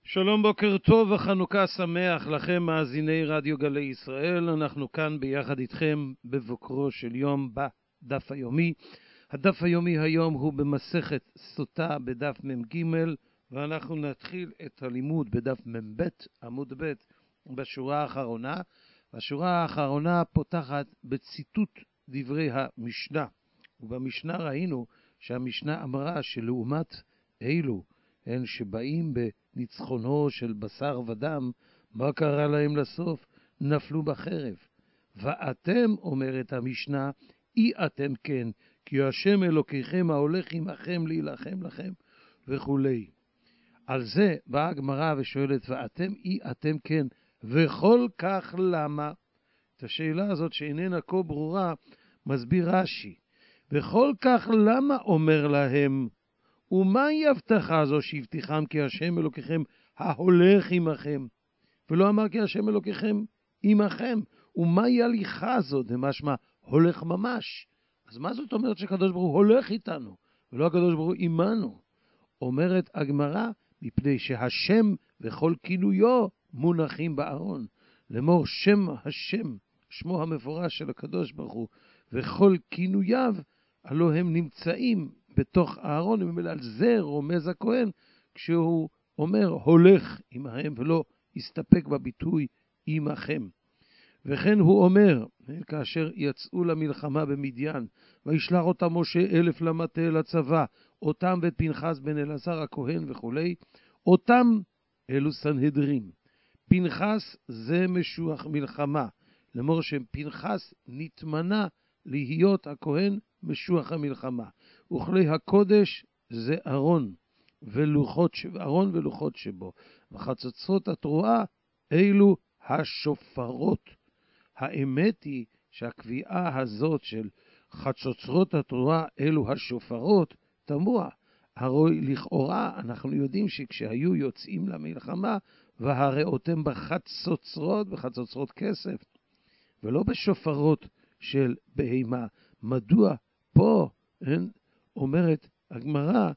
שלום, בוקר טוב וחנוכה שמח לכם מאזיני רדיו גלי ישראל. אנחנו כאן ביחד איתכם בבוקרו של יום בדף היומי. הדף היומי היום הוא במסכת סוטה בדף מ"ג, ואנחנו נתחיל את הלימוד בדף מ"ב עמוד ב' בשורה האחרונה. השורה האחרונה פותחת בציטוט דברי המשנה, ובמשנה ראינו שהמשנה אמרה שלעומת אלו הן שבאים בניצחונו של בשר ודם, מה קרה להם לסוף? נפלו בחרב. ואתם, אומרת המשנה, אי אתם כן, כי השם אלוקיכם ההולך עמכם להילחם לכם, וכולי. על זה באה הגמרא ושואלת, ואתם אי אתם כן, וכל כך למה? את השאלה הזאת שאיננה כה ברורה מסביר רש"י. וכל כך למה אומר להם, ומהי הבטחה זו שהבטיחם כי השם אלוקיכם ההולך עמכם? ולא אמר כי השם אלוקיכם עמכם. ומהי הליכה זו? דמשמע הולך ממש. אז מה זאת אומרת שהקדוש ברוך הוא הולך איתנו, ולא הקדוש ברוך הוא עמנו? אומרת הגמרא, מפני שהשם וכל כינויו מונחים בארון. לאמור שם השם, שמו המפורש של הקדוש ברוך הוא, וכל כינויו, הלא הם נמצאים בתוך הארון, וממילא על זה רומז הכהן כשהוא אומר הולך עמהם, ולא הסתפק בביטוי עמכם. וכן הוא אומר, כאשר יצאו למלחמה במדיין, וישלח אותם משה 1000 למטה לצבא, אותם ואת פנחס בן אלעזר הכהן וכולי, אותם אלו סנהדרין. פנחס זה משוח מלחמה, לאמור שפנחס נתמנה להיות הכהן משוח המלחמה. וכלי הקודש זה ארון ולוחות שבו. וחצוצרות התרועה אלו השופרות. האמת היא שהקביעה הזאת של חצוצרות התרועה אלו השופרות תמוה. הרי לכאורה אנחנו יודעים שכשהיו יוצאים למלחמה והראותם בחצוצרות כסף ולא בשופרות של בהמה. מדוע פה אומרת הגמרא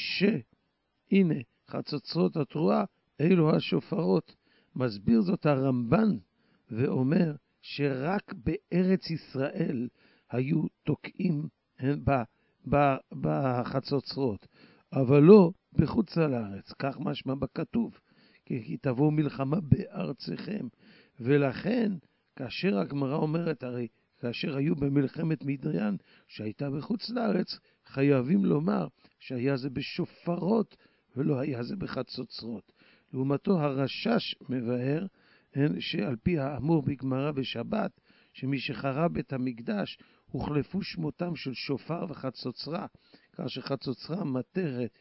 שהנה חצוצרות התרועה אלו השופרות? מסביר זאת הרמב"ן ואומר שרק בארץ ישראל היו תוקעים בחצוצרות, אבל לא בחוץ לארץ. כך משמע בכתוב, כי תבוא מלחמה בארצכם. ולכן כאשר הגמרא אומרת, הרי כאשר היו במלחמת מדיין שהייתה בחוץ לארץ, חייבים לומר שהיה זה בשופרות ולא היה זה בחצוצרות. לעומתו הרשש מבאר שעל פי האמור בגמרא בשבת, שמי שחרב את המקדש הוחלפו שמותם של שופר וחצוצרה, כך שחצוצרה מתכת,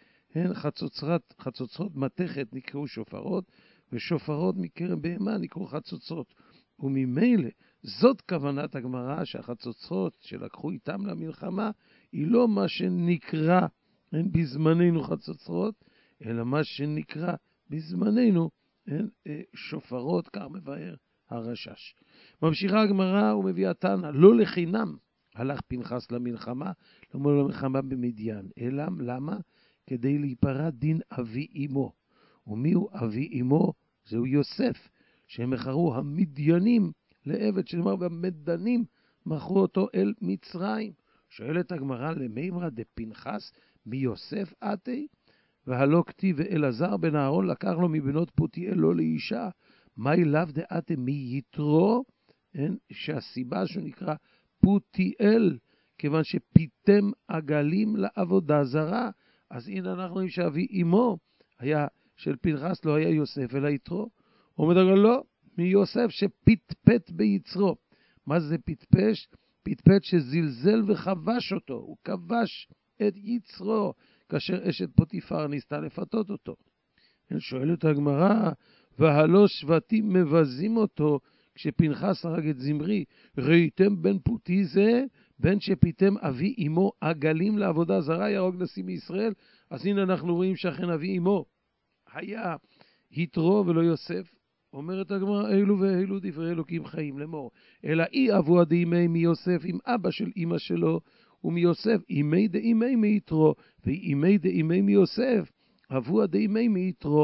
חצוצרות מתכת נקראו שופרות, ושופרות מקרב בהמה נקראו חצוצרות. וממילא זאת כוונת הגמרא, שהחצוצרות שלקחו איתם למלחמה היא לא מה שנקרא בזמננו חצוצרות, אלא מה שנקרא בזמננו שופרות, כך מבאר הרשש. ממשיכה הגמרא ומביאה תנא, לא לחינם הלך פנחס למלחמה, למלחמה במדיין, אלא למה? כדי להיפרע דין אבי אמו. ומיהו אבי אמו? זהו יוסף, שהם מכרו המדיינים לעבד, שנאמר והמדנים מכרו אותו אל מצרים. שואלת הגמרא, למימרא דפנחס מיוסף אתי? והלא כתיב ואלעזר בן אהרון לקח לו מבנות פותיאל לא לאישה. מהי לאו דעתי מיתרו? שהסיבה שהוא נקרא פותיאל, כיוון שפיתם עגלים לעבודה זרה. אז הנה אנחנו רואים שאבי אמו היה של פנחס לא היה יוסף אלא יתרו. הוא אומר לא, מיוסף שפטפט ביצרו. מה זה פטפש? פטפט שזלזל וחבש אותו, הוא כבש את יצרו כאשר אשת פוטיפר ניסתה לפתות אותו. שואלת הגמרא, והלא שבטים מבזים אותו כשפנחס הרג את זמרי, ראיתם בן פותי זה, בן שפיתם אבי אמו עגלים לעבודה זרה יהרוג נשיא מישראל. אז הנה אנחנו רואים שאכן אבי אמו היה יתרו ולא יוסף. אומרת הגמרא, אילו ואילו דברי אלוקים חיים לאמור, אלא אי אבו דאימי מיוסף עם אבא של אמא שלו, ומיוסף אימי דאימי מיתרו, ואימי דאימי מיוסף אבו דאימי מיתרו.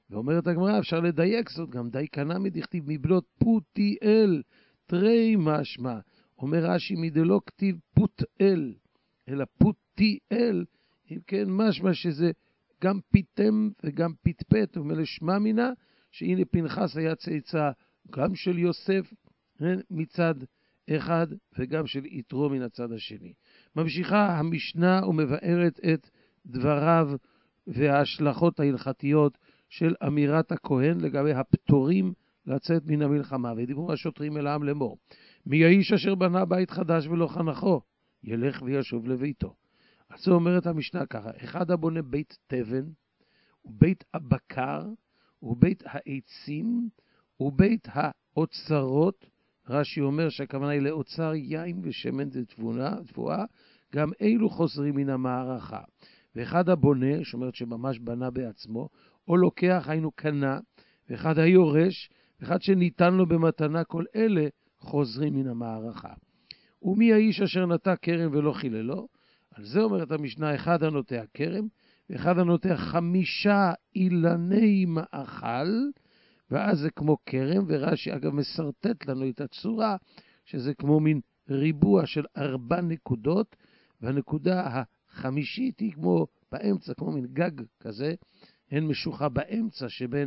ואומרת הגמרא, אפשר לדייק זאת, גם די קנה מדכתיב מבלות פותיאל, תרי משמע. אומר רש"י, מדלא כתיב פותאל, אלא פותיאל, אם כן משמע שזה גם פיתם וגם פטפט, ומלשמה מינה, שהנה פנחס היה צאצא גם של יוסף מצד אחד, וגם של יתרו מן הצד השני. ממשיכה המשנה ומבארת את דבריו וההשלכות ההלכתיות של אמירת הכהן לגבי הפטורים לצאת מן המלחמה. ודיברו השוטרים אל העם לאמור, מי האיש אשר בנה בית חדש ולא חנכו, ילך וישוב לביתו. אז זו אומרת המשנה ככה, אחד הבונה בית תבן, ובית הבקר, ובית העצים, ובית האוצרות, רש"י אומר שהכוונה היא לאוצר יין ושמן תבואה, גם אלו חוזרים מן המערכה. ואחד הבונה, שאומרת שממש בנה בעצמו, או לוקח, היינו קנה, ואחד היורש, ואחד שניתן לו במתנה, כל אלה חוזרים מן המערכה. ומי האיש אשר נטע כרם ולא חיללו? על זה אומרת המשנה, אחד הנוטע כרם, ואחד הנוטע 5 אילני מאכל, ואז זה כמו כרם, ורש"י אגב מסרטט לנו את הצורה, שזה כמו מין ריבוע של 4 נקודות, והנקודה החמישית היא כמו באמצע, כמו מין גג כזה, הן משוחה באמצע שבין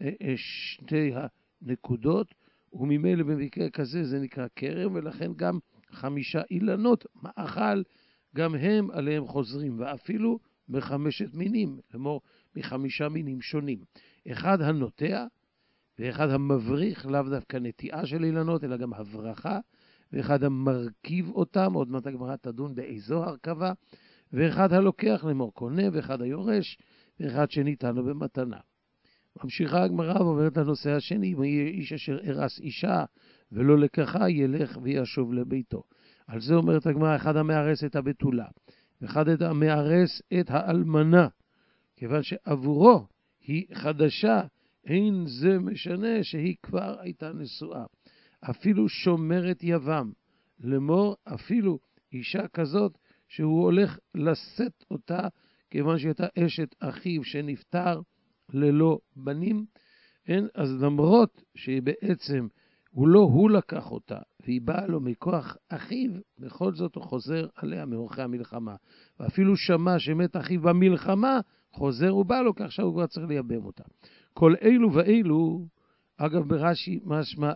שתי הנקודות, וממילא במקרה כזה זה נקרא כרם, ולכן גם 5 אילנות מאכל, גם הם עליהם חוזרים, ואפילו ב5 מינים, כלומר מ5 מינים שונים. אחד הנוטע, ואחד המבריך, לאו דווקא נטיעה של אילנות, אלא גם הברכה, ואחד המרכיב אותם, עוד מעט הגמרא תדון באיזו הרכבה, ואחד הלוקח לאמור קונה, ואחד היורש, ואחד שניתן לו במתנה. ממשיכה הגמרא ואומרת לנושא השני, אם יהיה איש אשר הרס אישה ולא לקחה, ילך וישוב לביתו. על זה אומרת הגמרא, אחד המארס את הבתולה, ואחד המארס את האלמנה, כיוון שעבורו היא חדשה, אין זה משנה שהיא כבר הייתה נשואה. אפילו שומרת יבם, לאמור אפילו אישה כזאת שהוא הולך לשאת אותה, כיוון שהייתה אשת אחיו שנפטר ללא בנים, אז למרות שבעצם הוא לקח אותה, והיא באה לו מכוח אחיו, בכל זאת הוא חוזר עליה מאורחי המלחמה. ואפילו שמע שמת אחיו במלחמה, חוזר ובא לו, כך שהוא כבר צריך לייבם אותה. כל אלו ואלו, אגב ברש"י משמע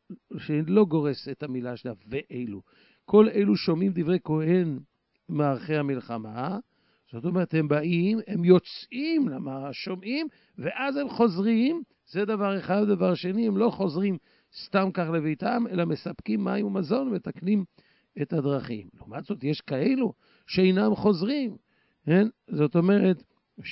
שלא גורס את המילה שלה ואלו. כל אלו שומעים דברי כהן מארחי המלחמה, זאת אומרת הם באים, הם יוצאים למה שומעים, ואז הם חוזרים, זה דבר אחד. דבר שני, הם לא חוזרים סתם כך לביתם, אלא מספקים מים ומזון ומתקנים את הדרכים. לעומת זאת, יש כאלו שאינם חוזרים. זאת אומרת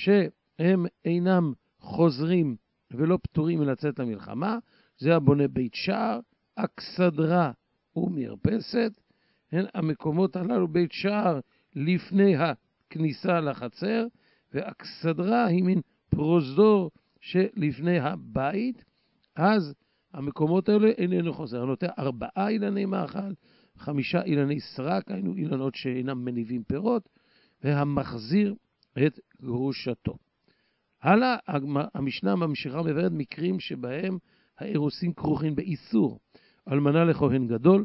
שהם אינם חוזרים ולא פטורים לצאת למלחמה. זה הבונה בית שער, אכסדרה ומרפסת. המקומות הללו, בית שער לפני הכניסה לחצר, ואכסדרה היא מין פרוזדור שלפני הבית. אז המקומות האלה איננו חוזר. נוטע 4 אילני מאכל, 5 אילני סרק, היינו אילנות שאינם מניבים פירות, והמחזיר את גרושתו. הלאה, המשנה ממשיכה מבארת מקרים שבהם האירוסין כרוכים באיסור. אלמנה לכהן גדול,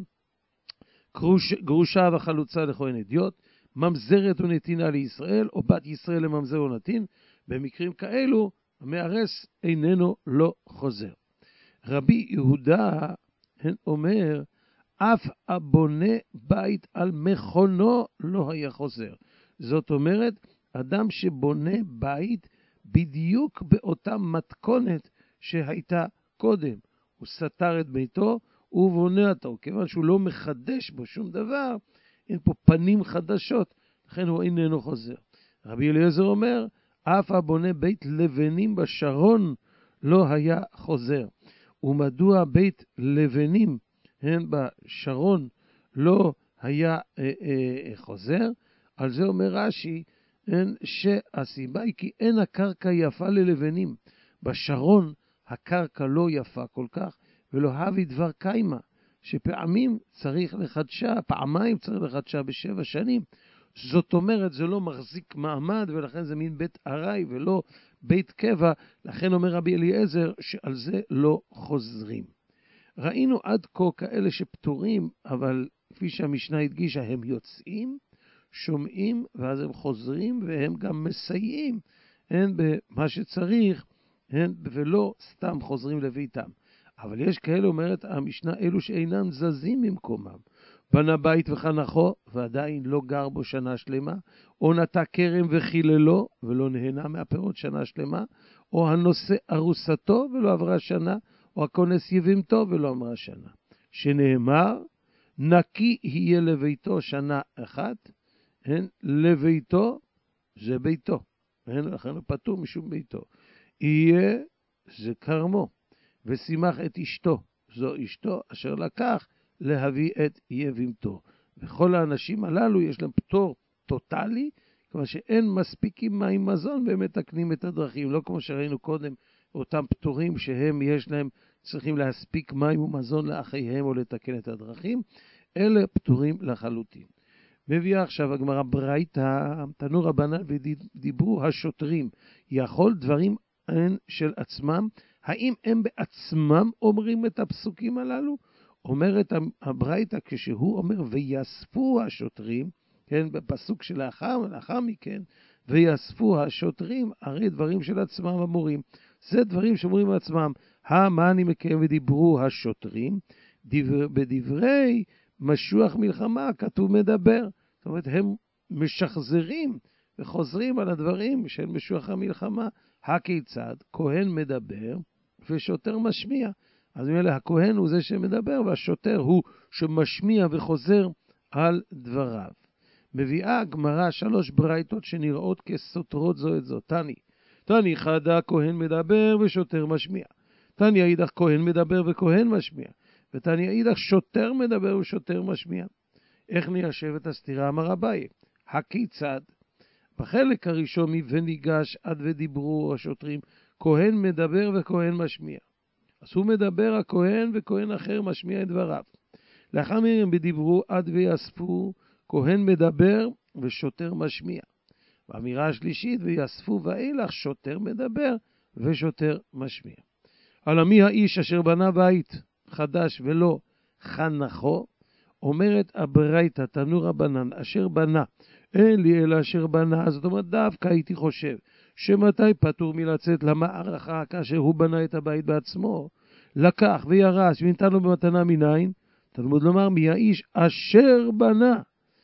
גרושה וחלוצה לכהן אדיוט, ממזרת ונתינה לישראל, או בת ישראל לממזר ונתין. במקרים כאלו המארס איננו לא חוזר. רבי יהודה אומר, אף הבונה בית על מכונו לא היה חוזר. זאת אומרת, אדם שבונה בית בדיוק באותה מתכונת שהייתה קודם. הוא סתר את ביתו ובונה אותו. כיוון שהוא לא מחדש בו שום דבר, אין פה פנים חדשות, לכן הוא איננו חוזר. רבי אליעזר אומר, אף הבונה בית לבנים בשרון לא היה חוזר. ומדוע בית לבנים בשרון לא היה חוזר? על זה אומר רש"י, שהסיבה היא כי אין הקרקע יפה ללבנים. בשרון הקרקע לא יפה כל כך, ולא הביא דבר קיימה, שפעמים צריך לחדשה, פעמיים צריך לחדשה ב7 שנים. זאת אומרת, זה לא מחזיק מעמד, ולכן זה מין בית ערי ולא בית קבע, לכן אומר רבי אליעזר שעל זה לא חוזרים. ראינו עד כה כאלה שפטורים, אבל כפי שהמשנה הדגישה, הם יוצאים, שומעים, ואז הם חוזרים, והם גם מסייעים, הן במה שצריך, הן ולא סתם חוזרים לביתם. אבל יש כאלה, אומרת המשנה, אלו שאינם זזים ממקומם. בנה בית וחנכו, ועדיין לא גר בו שנה שלמה, או נטע כרם וחיללו, ולא נהנה מהפירות שנה שלמה, או הנושא ארוסתו ולא עברה שנה, או הכונס יבימתו ולא עברה שנה. שנאמר, נקי יהיה לביתו שנה אחת, לביתו זה ביתו, לכן הוא פטור משום ביתו. יהיה זה כרמו, ושימח את אשתו, זו אשתו אשר לקח להביא את יבימתו. וכל האנשים הללו יש להם פטור טוטלי, כלומר שאין מספיקים מים מזון והם מתקנים את הדרכים, לא כמו שראינו קודם, אותם פטורים שהם יש להם, צריכים להספיק מים ומזון לאחיהם או לתקן את הדרכים, אלה פטורים לחלוטין. מביאה עכשיו הגמרא ברייתא, תנו רבנן ודיברו השוטרים, יכול דברים הן של עצמם, האם הם בעצמם אומרים את הפסוקים הללו? אומרת הברייתא כשהוא אומר ויאספו השוטרים, כן, בפסוק שלאחר מכן, ויאספו השוטרים, הרי דברים של עצמם אמורים. זה דברים שאומרים לעצמם, מה אני מקיים ודיברו השוטרים, בדברי משוח מלחמה כתוב מדבר. זאת אומרת, הם משחזרים וחוזרים על הדברים של משוח המלחמה. הכיצד? כהן מדבר ושוטר משמיע. אז ממילא הכהן הוא זה שמדבר והשוטר הוא שמשמיע וחוזר על דבריו. מביאה הגמרא 3 ברייתות שנראות כסותרות זו את זו. תני חדה כהן מדבר ושוטר משמיע. תני אידך כהן מדבר וכהן משמיע. ותני אידך שוטר מדבר ושוטר משמיע. איך ניישב את הסתירה? אמר אביי, הכיצד? בחלק הראשון וניגש עד ודיברו השוטרים, כהן מדבר וכהן משמיע. אז הוא מדבר הכהן וכהן אחר משמיע את דבריו. לאחר מכן בדיברו עד ויאספו, כהן מדבר ושוטר משמיע. באמירה השלישית ויאספו ואילך, שוטר מדבר ושוטר משמיע. על מי האיש אשר בנה בית חדש ולא חנכו, אומרת הברייתא תנו רבנן אשר בנה, אין לי אלא אשר בנה. זאת אומרת, דווקא הייתי חושב שמתי פטור מלצאת למערכה כאשר הוא בנה את הבית בעצמו, לקח וירש וניתן לו במתנה מניין. תלמוד לומר מי האיש אשר בנה.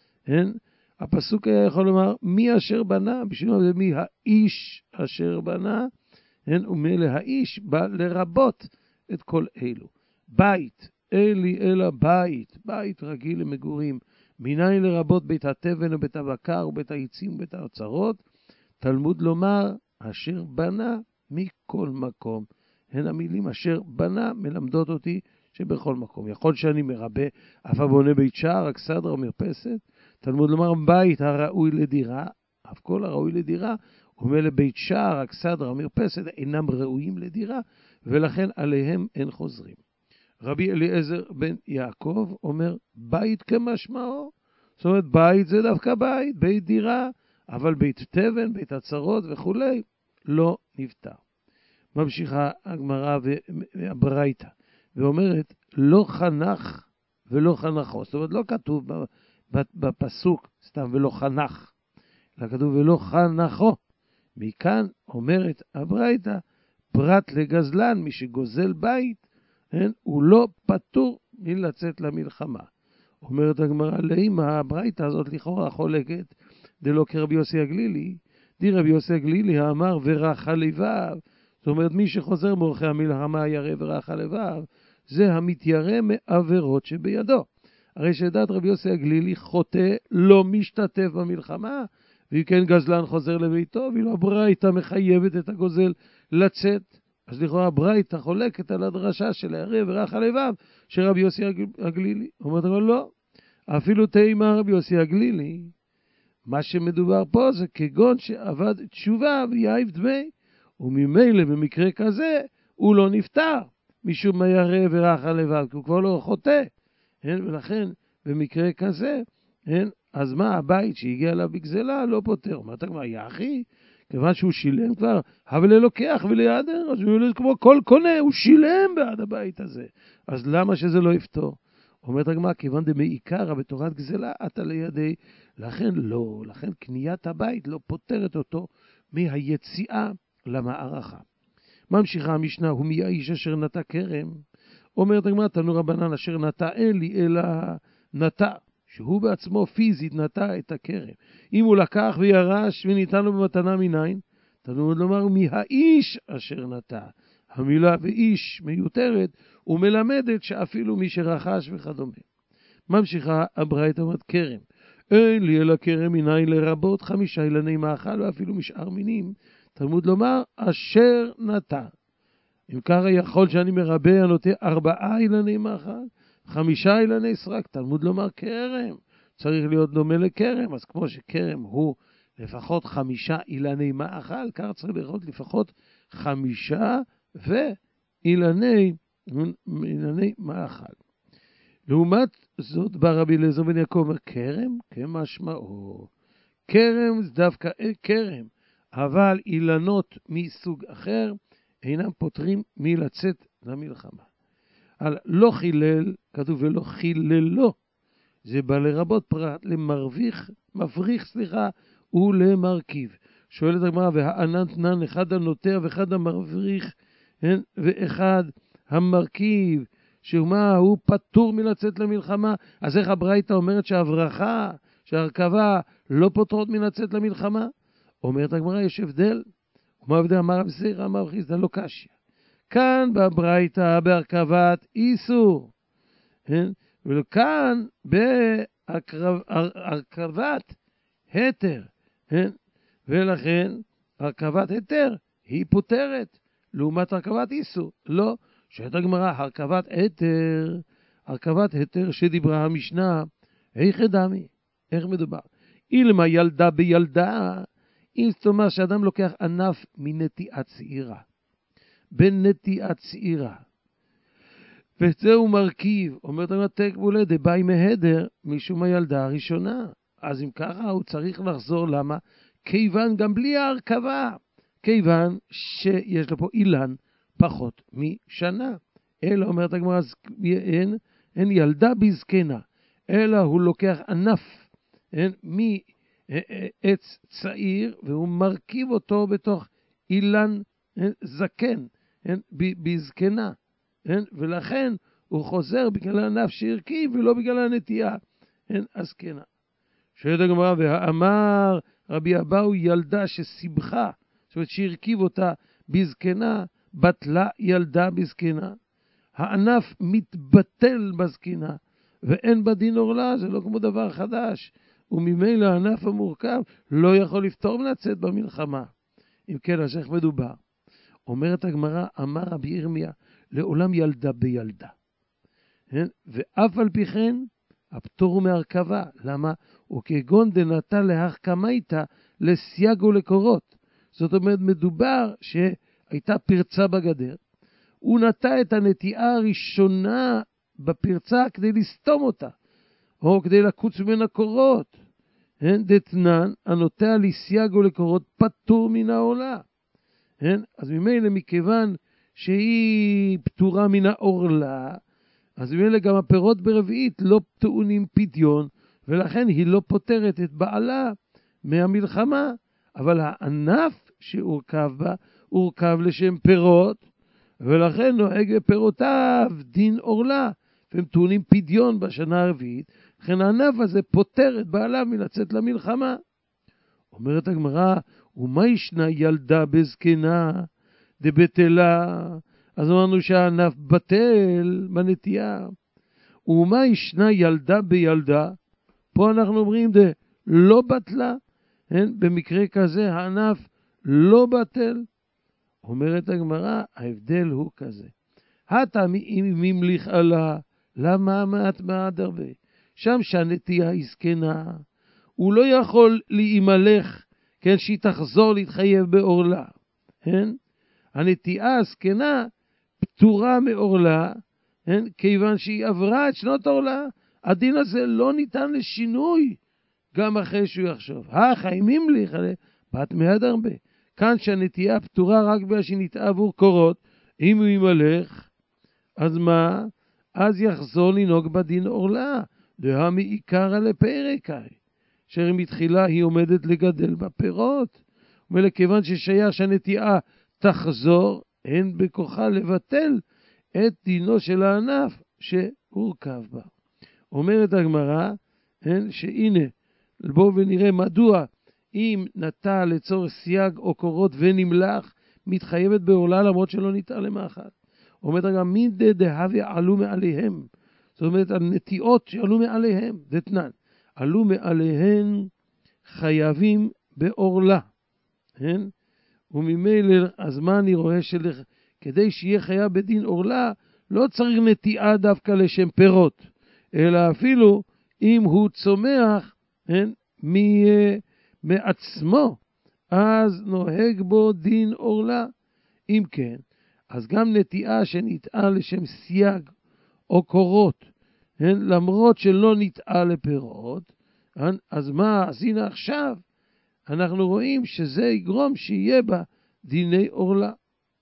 הפסוק היה יכול לומר מי אשר בנה, בשביל זה מי האיש אשר בנה, ומילא האיש בא לרבות את כל אלו. בית, אלי אלא בית, בית רגיל למגורים, מניין לרבות בית התבן ובית הבקר ובית העצים ובית האוצרות, תלמוד לומר אשר בנה מכל מקום. הן המילים אשר בנה מלמדות אותי שבכל מקום. יכול שאני מרבה, אף בונה בית שער, אכסדרה או מרפסת, תלמוד לומר בית הראוי לדירה, אף כל הראוי לדירה, ומילא בית שער, אכסדרה או מרפסת אינם ראויים לדירה, ולכן עליהם אין חוזרים. רבי אליעזר בן יעקב אומר בית כמשמעו, זאת אומרת בית זה דווקא בית, בית דירה, אבל בית תבן, בית הצרות וכולי, לא נפטר. ממשיכה הגמרא והברייתא, ואומרת לא חנך ולא חנכו. זאת אומרת לא כתוב בפסוק סתם ולא חנך, אלא כתוב ולא חנכו. מכאן אומרת הברייתא, פרט לגזלן, מי שגוזל בית, הוא לא פטור מלצאת למלחמה. אומרת הגמרא, לאמא הברייתא הזאת לכאורה חולקת, דלא כרבי יוסי הגלילי, די רבי יוסי הגלילי אמר ורחה לבב. זאת אומרת מי שחוזר מאורחי המלחמה ירא ורחה לבב, זה המתיירא מעבירות שבידו. הרי שדעת רבי יוסי הגלילי חוטא לא משתתף במלחמה, והיא כן גזלן חוזר לביתו, ואילו הברייתא מחייבת את הגוזל לצאת. אז לכאורה הברייתא חולקת על הדרשה של הירא ורחה לבב של רבי יוסי הגלילי. אומרת אבל לא, אפילו תימא רבי יוסי הגלילי, מה שמדובר פה זה כגון שעבד תשובה ויעיב דמי, וממילא במקרה כזה הוא לא נפטר משום הירא ורחה לבב, כי הוא כבר לא חוטא. ולכן במקרה כזה, אז מה הבית שהגיע אליו בגזלה לא פותר? אומרת הגמרא, יחי, כיוון שהוא שילם כבר, אבל ללוקח וליעדר, אז הוא כמו כל קונה, הוא שילם בעד הבית הזה. אז למה שזה לא יפתור? אומרת הגמרא, כיוון דמעיקרא בתורת גזלה, אתה לידי, לכן לא, לכן קניית הבית לא פותרת אותו מהיציאה למערכה. ממשיכה המשנה, הוא מי האיש אשר נטע כרם? אומרת הגמרא, תנו רבנן אשר נטע אין לי, אלא נטע, שהוא בעצמו פיזית נטע את הכרם. אם הוא לקח וירש וניתן לו במתנה מניין, תנו לומר, מי האיש אשר נטע. המילה ואיש מיותרת, ומלמדת שאפילו מי שרכש וכדומה. ממשיכה הברייתא אומרת כרם. אין לי אלא כרם מניין לרבות 5 אילני מאכל ואפילו משאר מינים. תלמוד לומר, אשר נטע. אם ככה יכול שאני מרבה הנוטה 4 אילני מאכל, 5 אילני סרק. תלמוד לומר כרם. צריך להיות דומה לכרם. אז כמו שכרם הוא לפחות 5 אילני מאכל, כך צריך לראות לפחות 5 ואילני מאכל. לעומת זאת בא רבי אליעזר בן יעקב אומר, כרם כמשמעו. כרם זה דווקא כרם, אבל אילנות מסוג אחר אינם פותרים מלצאת למלחמה. על לא חילל, כתוב ולא חיללו, זה בא לרבות פרט מפריך ולמרכיב. שואלת הגמרא, והענתנן אחד הנוטע ואחד המבריך, ואחד המרכיב, שמה הוא פטור מלצאת למלחמה. אז איך הברייתא אומרת שהברכה, שהרכבה לא פותרות מלצאת למלחמה? אומרת הגמרא, יש הבדל. ומה הבדל? אמר רבי זירא אמר רבי חיסדא לא קשיא. כאן בברייתא בהרכבת איסור, וכאן בהרכבת היתר, ולכן הרכבת היתר היא פותרת לעומת הרכבת איסור. לא, שאת הגמרא הרכבת היתר שדיברה המשנה, איך דמי, איך מדובר? אילמה ילדה בילדה, אם זאת אומרת שאדם לוקח ענף מנטיעה צעירה, בנטיעה צעירה, וזהו מרכיב, אומרת הגמרא תקבולה דבאי מהדר משום הילדה הראשונה. אז אם ככה הוא צריך לחזור, למה? כיוון גם בלי ההרכבה, כיוון שיש לו פה אילן פחות משנה. אלא אומרת הגמרא, אין ילדה בזקנה, אלא הוא לוקח ענף מעץ צעיר והוא מרכיב אותו בתוך אילן זקן, בזקנה, ולכן הוא חוזר בגלל הענף שהרכיב ולא בגלל הנטייה הזקנה. שואלת הגמרא, ואמר רבי אבאו ילדה שסיבכה, זאת אומרת שהרכיב אותה בזקנה, בטלה ילדה בזקנה. הענף מתבטל בזקנה, ואין בדין עורלה, זה לא כמו דבר חדש, וממילא הענף המורכב לא יכול לפתור ולצאת במלחמה. אם כן, אז איך מדובר? אומרת הגמרא, אמר רבי ירמיה, לעולם ילדה בילדה. ואף על פי כן, הפטור הוא מהרכבה. למה? וכגון דנטה להחכמייתא לסייג ולקורות. זאת אומרת, מדובר שהייתה פרצה בגדר, הוא נטע את הנטיעה הראשונה בפרצה כדי לסתום אותה, או כדי לקוץ מן הקורות. דתנן, הנוטע לסייג ולקורות פטור מן העולה. אז ממילא מכיוון שהיא פטורה מן העורלה, אז ממילא גם הפירות ברביעית לא טעונים פדיון, ולכן היא לא פותרת את בעלה מהמלחמה. אבל הענף שהורכב בה, הורכב לשם פירות, ולכן נוהג בפירותיו דין עורלה, והם טעונים פדיון בשנה הרביעית, לכן הענף הזה פותר את בעליו מלצאת למלחמה. אומרת הגמרא, ומה ישנה ילדה בזקנה דבטלה? אז אמרנו שהענף בטל בנטייה. ומה ישנה ילדה בילדה? פה אנחנו אומרים לא בטלה, במקרה כזה הענף לא בטל. אומרת הגמרא, ההבדל הוא כזה. הטה ממליך עלה, למה מעט הרבה? שם שהנטייה היא זקנה, הוא לא יכול להימלך, כן, שהיא תחזור להתחייב בעורלה. הנטייה הזקנה פטורה מעורלה, כיוון שהיא עברה את שנות העורלה. הדין הזה לא ניתן לשינוי, גם אחרי שהוא יחשוב. החיים ממליך עלה, בת מעט הרבה. כאן שהנטייה פתורה רק בגלל שהיא נטעה עבור קורות. אם הוא ימלך, אז מה? אז יחזור לנהוג בדין עורלה, דהה מעיקרא לפרקאי, אשר מתחילה היא עומדת לגדל בפירות, ולכיוון ששייך שהנטיעה תחזור, אין בכוחה לבטל את דינו של הענף שהורכב בה. אומרת הגמרא, שהנה, בואו ונראה מדוע אם נטע לצורך סייג או קורות ונמלח, מתחייבת בעורלה למרות שלא נטעה למאכל. אומרת הגמרא, מידי דהווה עלו מעליהם. זאת אומרת, הנטיעות שעלו מעליהם, דתנן, עלו מעליהן חייבים בעורלה. וממילא, אז מה אני רואה כדי שיהיה חייב בדין עורלה, לא צריך נטיעה דווקא לשם פירות, אלא אפילו אם הוא צומח מעצמו, אז נוהג בו דין עורלה. אם כן, אז גם נטיעה שנטעה לשם סייג או קורות, למרות שלא נטעה לפירות, אז מה, אז הנה עכשיו, אנחנו רואים שזה יגרום שיהיה בה דיני עורלה.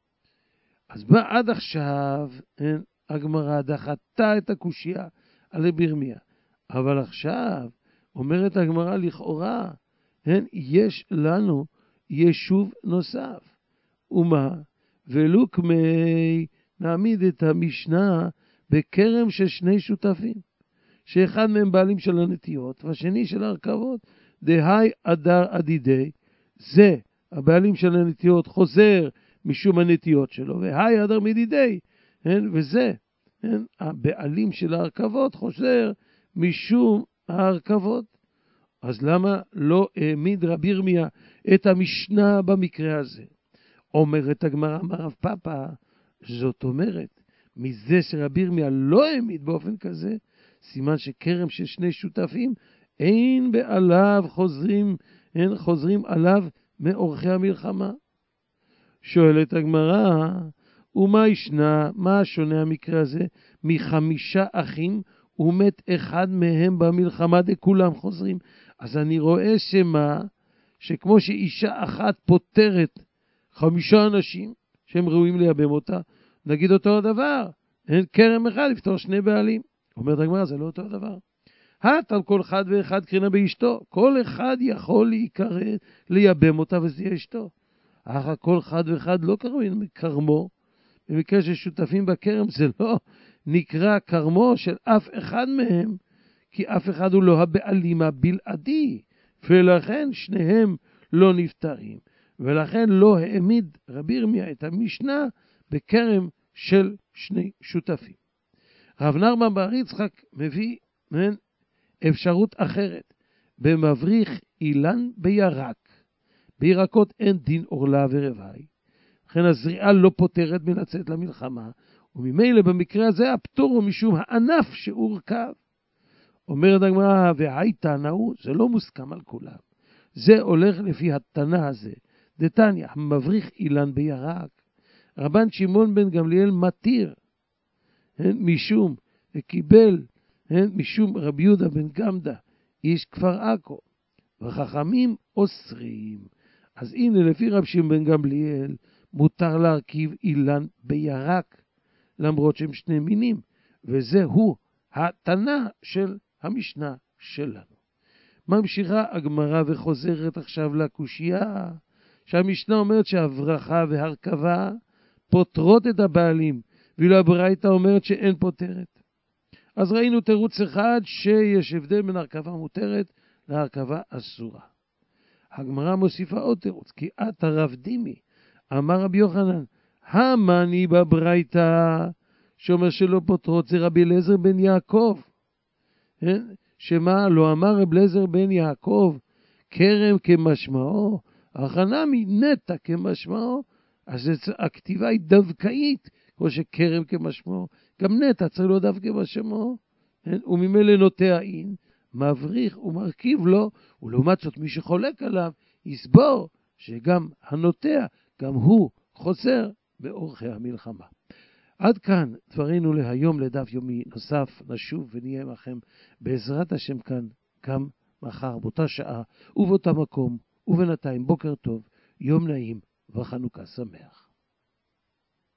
אז מה עד עכשיו, הגמרא דחתה את הקושיה על רבי ירמיה, אבל עכשיו אומרת הגמרא לכאורה, יש לנו יישוב נוסף. ומה? ולו כמי נעמיד את המשנה בקרם של שני שותפים, שאחד מהם בעלים של הנטיות והשני של הרכבות, דהי אדר עדידי, זה הבעלים של הנטיות חוזר משום הנטיות שלו, והי אדר מדידי, וזה הבעלים של הרכבות חוזר משום ההרכבות. אז למה לא העמיד רבי ירמיה את המשנה במקרה הזה? אומרת הגמרא, אמר רב פאפא, זאת אומרת, מזה שרבי ירמיה לא העמיד באופן כזה, סימן שכרם של שני שותפים, אין בעליו חוזרים עליו מאורחי המלחמה. שואלת הגמרא, ומה ישנה, מה שונה המקרה הזה? מחמישה אחים ומת אחד מהם במלחמה דכולם חוזרים. אז אני רואה שכמו שאישה אחת פותרת 5 אנשים שהם ראויים לייבם אותה, נגיד אותו הדבר, אין כרם אחד לפתור 2 בעלים. אומרת הגמרא, זה לא אותו הדבר. על כל אחד ואחד קרינה באשתו, כל אחד יכול להיקרא לייבם אותה וזה יהיה אשתו. אך כל אחד ואחד לא קרוי מקרמו, במקרה ששותפים בכרם זה לא נקרא קרמו של אף אחד מהם, כי אף אחד הוא לא הבעלים הבלעדי, ולכן שניהם לא נפטרים, ולכן לא העמיד רבי ירמיה את המשנה בכרם של 2 שותפים. רב נרמן בר יצחק מביא אפשרות אחרת, במבריך אילן בירק, בירקות אין דין עורלה ורווי, לכן הזריעה לא פותרת מלצאת למלחמה, וממילא במקרה הזה הפטור הוא משום הענף שהורכב. אומרת הגמרא, והי תנא הוא, זה לא מוסכם על כולם. זה הולך לפי התנא הזה. דתניא, מבריך אילן בירק. רבן שמעון בן גמליאל מתיר, משום, וקיבל, משום רבי יהודה בן גמדא, איש כפר עכו, וחכמים אוסרים. אז הנה לפי רב שמעון בן גמליאל, מותר להרכיב אילן בירק, למרות שהם 2 מינים, וזהו התנא של המשנה שלנו. ממשיכה הגמרא וחוזרת עכשיו לקושיה, שהמשנה אומרת שהברכה והרכבה פותרות את הבעלים, ואילו הברייתא אומרת שאין פותרת. אז ראינו תירוץ אחד שיש הבדל בין הרכבה מותרת להרכבה אסורה. הגמרא מוסיפה עוד תירוץ, כי את הרב דימי, אמר רבי יוחנן, המני בברייתא, שאומר שלא פותרות, זה רבי אליעזר בן יעקב. שמה לא אמר רבי אליעזר בן יעקב, כרם כמשמעו, הכנמי נטע כמשמעו, אז הכתיבה היא דווקאית, כמו שכרם כמשמעו, גם נטע צריך לו דווקא משמעו, וממילא נוטע אין, מבריך ומרכיב לו, ולעומת זאת מי שחולק עליו, יסבור שגם הנוטע, גם הוא חוזר באורחי המלחמה. עד כאן דברינו להיום לדף יומי נוסף, נשוב ונהיה עמכם בעזרת השם כאן גם מחר באותה שעה ובאותה מקום, ובינתיים בוקר טוב, יום נעים וחנוכה שמח.